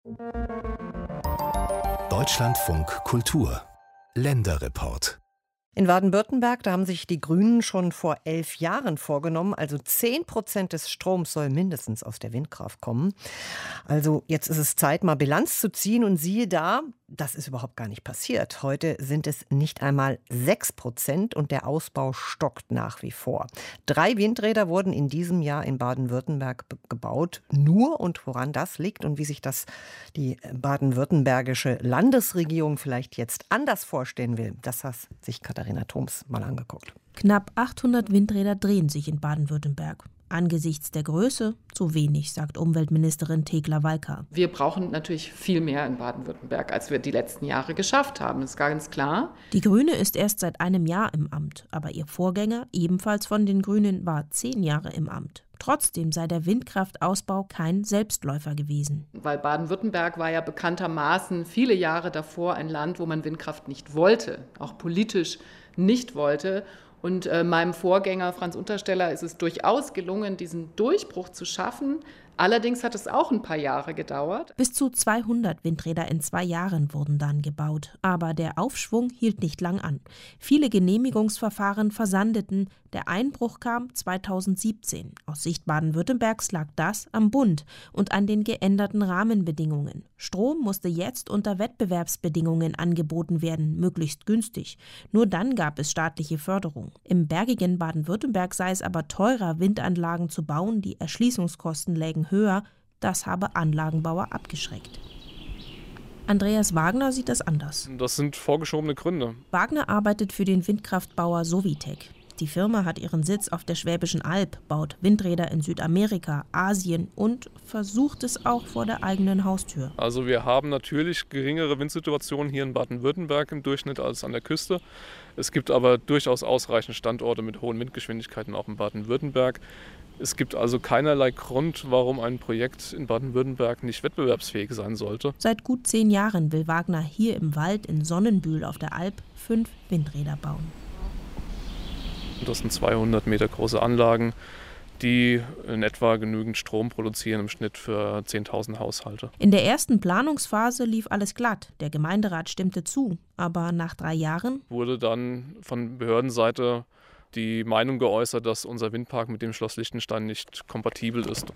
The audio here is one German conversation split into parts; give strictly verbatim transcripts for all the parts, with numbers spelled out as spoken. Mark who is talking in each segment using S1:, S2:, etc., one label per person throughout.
S1: Deutschlandfunk Kultur Länderreport.
S2: In Baden-Württemberg, da haben sich die Grünen schon vor elf Jahren vorgenommen, also zehn Prozent des Stroms soll mindestens aus der Windkraft kommen. Also jetzt ist es Zeit, mal Bilanz zu ziehen und siehe da, das ist überhaupt gar nicht passiert. Heute sind es nicht einmal sechs Prozent und der Ausbau stockt nach wie vor. Drei Windräder wurden in diesem Jahr in Baden-Württemberg b- gebaut. Nur und woran das liegt und wie sich das die baden-württembergische Landesregierung vielleicht jetzt anders vorstellen will, das hat sich Katharina Thoms mal angeguckt.
S3: Knapp achthundert Windräder drehen sich in Baden-Württemberg. Angesichts der Größe zu wenig, sagt Umweltministerin Thekla Walker.
S4: Wir brauchen natürlich viel mehr in Baden-Württemberg, als wir die letzten Jahre geschafft haben. Das ist ganz klar.
S3: Die Grüne ist erst seit einem Jahr im Amt, aber ihr Vorgänger, ebenfalls von den Grünen, war zehn Jahre im Amt. Trotzdem sei der Windkraftausbau kein Selbstläufer gewesen.
S4: Weil Baden-Württemberg war ja bekanntermaßen viele Jahre davor ein Land, wo man Windkraft nicht wollte, auch politisch nicht wollte. Und äh, meinem Vorgänger Franz Untersteller ist es durchaus gelungen, diesen Durchbruch zu schaffen. Allerdings hat es auch ein paar Jahre gedauert.
S3: Bis zu zweihundert Windräder in zwei Jahren wurden dann gebaut. Aber der Aufschwung hielt nicht lang an. Viele Genehmigungsverfahren versandeten. Der Einbruch kam zweitausendsiebzehn. Aus Sicht Baden-Württembergs lag das am Bund und an den geänderten Rahmenbedingungen. Strom musste jetzt unter Wettbewerbsbedingungen angeboten werden, möglichst günstig. Nur dann gab es staatliche Förderung. Im bergigen Baden-Württemberg sei es aber teurer, Windanlagen zu bauen, die Erschließungskosten lägen höher, das habe Anlagenbauer abgeschreckt. Andreas Wagner sieht das anders.
S5: Das sind vorgeschobene Gründe.
S3: Wagner arbeitet für den Windkraftbauer Sovitec. Die Firma hat ihren Sitz auf der Schwäbischen Alb, baut Windräder in Südamerika, Asien und versucht es auch vor der eigenen Haustür.
S5: Also wir haben natürlich geringere Windsituationen hier in Baden-Württemberg im Durchschnitt als an der Küste. Es gibt aber durchaus ausreichend Standorte mit hohen Windgeschwindigkeiten auch in Baden-Württemberg. Es gibt also keinerlei Grund, warum ein Projekt in Baden-Württemberg nicht wettbewerbsfähig sein sollte.
S3: Seit gut zehn Jahren will Wagner hier im Wald in Sonnenbühl auf der Alb fünf Windräder bauen.
S5: Das sind zweihundert Meter große Anlagen, die in etwa genügend Strom produzieren im Schnitt für zehntausend Haushalte.
S3: In der ersten Planungsphase lief alles glatt. Der Gemeinderat stimmte zu. Aber nach drei Jahren
S5: wurde dann von Behördenseite die Meinung geäußert, dass unser Windpark mit dem Schloss Liechtenstein nicht kompatibel ist.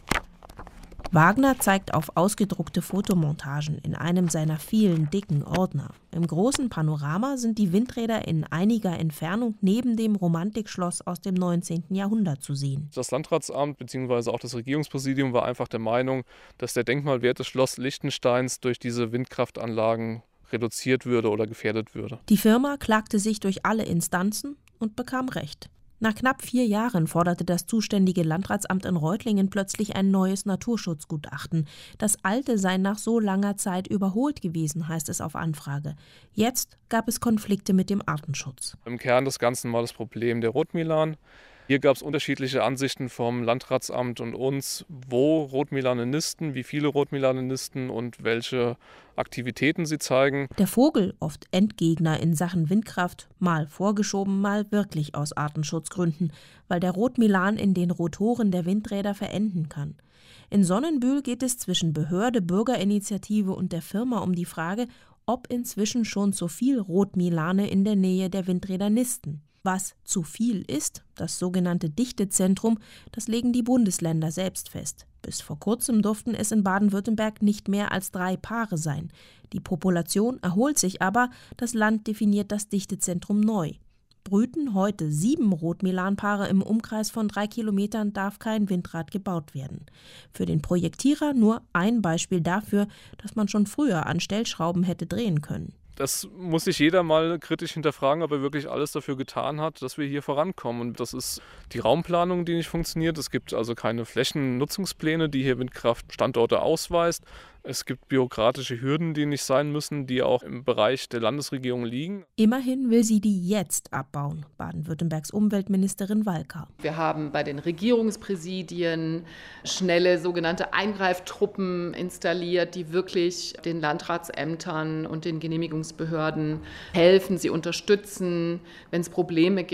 S3: Wagner zeigt auf ausgedruckte Fotomontagen in einem seiner vielen dicken Ordner. Im großen Panorama sind die Windräder in einiger Entfernung neben dem Romantikschloss aus dem neunzehnten Jahrhundert zu sehen.
S5: Das Landratsamt bzw. auch das Regierungspräsidium war einfach der Meinung, dass der Denkmalwert des Schloss Liechtensteins durch diese Windkraftanlagen reduziert würde oder gefährdet würde.
S3: Die Firma klagte sich durch alle Instanzen und bekam Recht. Nach knapp vier Jahren forderte das zuständige Landratsamt in Reutlingen plötzlich ein neues Naturschutzgutachten. Das alte sei nach so langer Zeit überholt gewesen, heißt es auf Anfrage. Jetzt gab es Konflikte mit dem Artenschutz.
S5: Im Kern des Ganzen war das Problem der Rotmilan. Hier gab es unterschiedliche Ansichten vom Landratsamt und uns, wo Rotmilane nisten, wie viele Rotmilane nisten und welche Aktivitäten sie zeigen.
S3: Der Vogel, oft Endgegner in Sachen Windkraft, mal vorgeschoben, mal wirklich aus Artenschutzgründen, weil der Rotmilan in den Rotoren der Windräder verenden kann. In Sonnenbühl geht es zwischen Behörde, Bürgerinitiative und der Firma um die Frage, ob inzwischen schon zu viel Rotmilane in der Nähe der Windräder nisten. Was zu viel ist, das sogenannte Dichtezentrum, das legen die Bundesländer selbst fest. Bis vor kurzem durften es in Baden-Württemberg nicht mehr als drei Paare sein. Die Population erholt sich aber, das Land definiert das Dichtezentrum neu. Brüten heute sieben Rotmilanpaare im Umkreis von drei Kilometern, darf kein Windrad gebaut werden. Für den Projektierer nur ein Beispiel dafür, dass man schon früher an Stellschrauben hätte drehen können.
S5: Das muss sich jeder mal kritisch hinterfragen, ob er wirklich alles dafür getan hat, dass wir hier vorankommen. Und das ist die Raumplanung, die nicht funktioniert. Es gibt also keine Flächennutzungspläne, die hier Windkraftstandorte ausweist. Es gibt bürokratische Hürden, die nicht sein müssen, die auch im Bereich der Landesregierung liegen.
S3: Immerhin will sie die jetzt abbauen, Baden-Württembergs Umweltministerin Walker.
S4: Wir haben bei den Regierungspräsidien schnelle sogenannte Eingreiftruppen installiert, die wirklich den Landratsämtern und den Genehmigungsbehörden helfen, sie unterstützen, wenn es Probleme gibt.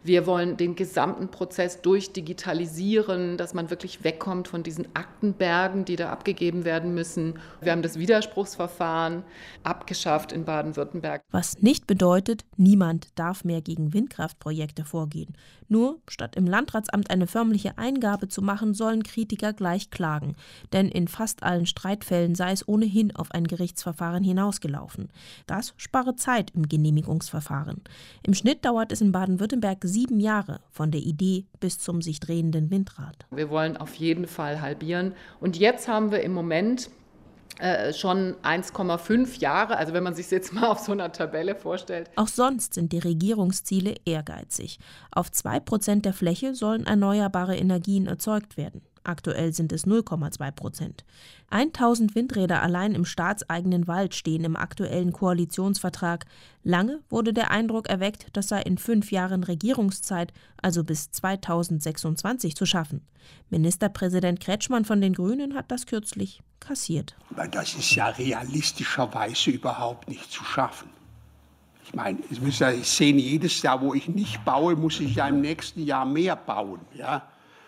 S4: Wir wollen den gesamten Prozess durchdigitalisieren, dass man wirklich wegkommt von diesen Aktenbergen, die da abgegeben werden müssen. Wir haben das Widerspruchsverfahren abgeschafft in Baden-Württemberg.
S3: Was nicht bedeutet, niemand darf mehr gegen Windkraftprojekte vorgehen. Nur, statt im Landratsamt eine förmliche Eingabe zu machen, sollen Kritiker gleich klagen. Denn in fast allen Streitfällen sei es ohnehin auf ein Gerichtsverfahren hinausgelaufen. Das spare Zeit im Genehmigungsverfahren. Im Schnitt dauert es in Baden-Württemberg sieben Jahre von der Idee bis zum sich drehenden Windrad.
S4: Wir wollen auf jeden Fall halbieren. Und jetzt haben wir im Moment äh, schon eins Komma fünf Jahre, also wenn man sich jetzt mal auf so einer Tabelle vorstellt.
S3: Auch sonst sind die Regierungsziele ehrgeizig. Auf zwei Prozent der Fläche sollen erneuerbare Energien erzeugt werden. Aktuell sind es null Komma zwei Prozent. tausend Windräder allein im staatseigenen Wald stehen im aktuellen Koalitionsvertrag. Lange wurde der Eindruck erweckt, das sei in fünf Jahren Regierungszeit, also bis zweitausendsechsundzwanzig, zu schaffen. Ministerpräsident Kretschmann von den Grünen hat das kürzlich kassiert.
S6: Aber das ist ja realistischerweise überhaupt nicht zu schaffen. Ich meine, ich muss ja sehen, jedes Jahr, wo ich nicht baue, muss ich ja im nächsten Jahr mehr bauen, ja.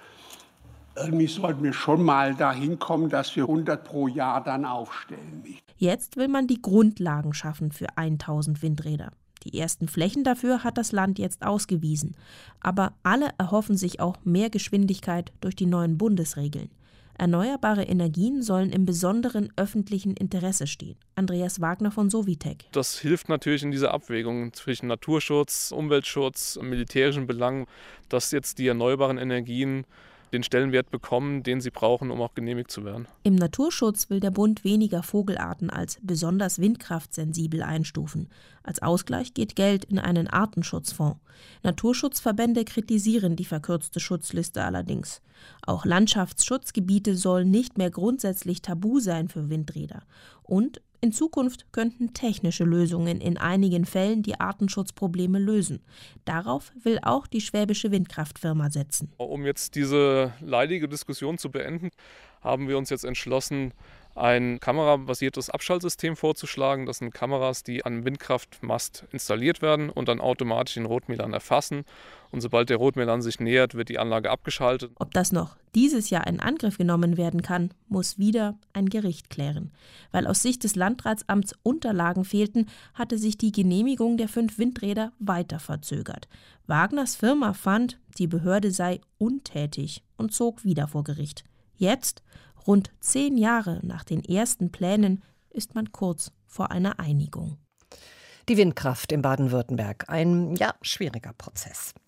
S6: Irgendwie sollten wir schon mal dahin kommen, dass wir hundert pro Jahr dann aufstellen.
S3: Jetzt will man die Grundlagen schaffen für tausend Windräder. Die ersten Flächen dafür hat das Land jetzt ausgewiesen. Aber alle erhoffen sich auch mehr Geschwindigkeit durch die neuen Bundesregeln. Erneuerbare Energien sollen im besonderen öffentlichen Interesse stehen. Andreas Wagner von Sovitec.
S5: Das hilft natürlich in dieser Abwägung zwischen Naturschutz, Umweltschutz, militärischen Belangen, dass jetzt die erneuerbaren Energien den Stellenwert bekommen, den sie brauchen, um auch genehmigt zu werden.
S3: Im Naturschutz will der Bund weniger Vogelarten als besonders windkraftsensibel einstufen. Als Ausgleich geht Geld in einen Artenschutzfonds. Naturschutzverbände kritisieren die verkürzte Schutzliste allerdings. Auch Landschaftsschutzgebiete sollen nicht mehr grundsätzlich tabu sein für Windräder. Und in Zukunft könnten technische Lösungen in einigen Fällen die Artenschutzprobleme lösen. Darauf will auch die schwäbische Windkraftfirma setzen.
S5: Um jetzt diese leidige Diskussion zu beenden, haben wir uns jetzt entschlossen, ein kamerabasiertes Abschaltsystem vorzuschlagen. Das sind Kameras, die an Windkraftmast installiert werden und dann automatisch den Rotmilan erfassen. Und sobald der Rotmilan sich nähert, wird die Anlage abgeschaltet.
S3: Ob das noch dieses Jahr in Angriff genommen werden kann, muss wieder ein Gericht klären. Weil aus Sicht des Landratsamts Unterlagen fehlten, hatte sich die Genehmigung der fünf Windräder weiter verzögert. Wagners Firma fand, die Behörde sei untätig und zog wieder vor Gericht. Jetzt, rund zehn Jahre nach den ersten Plänen, ist man kurz vor einer Einigung.
S2: Die Windkraft in Baden-Württemberg, ein ja schwieriger Prozess.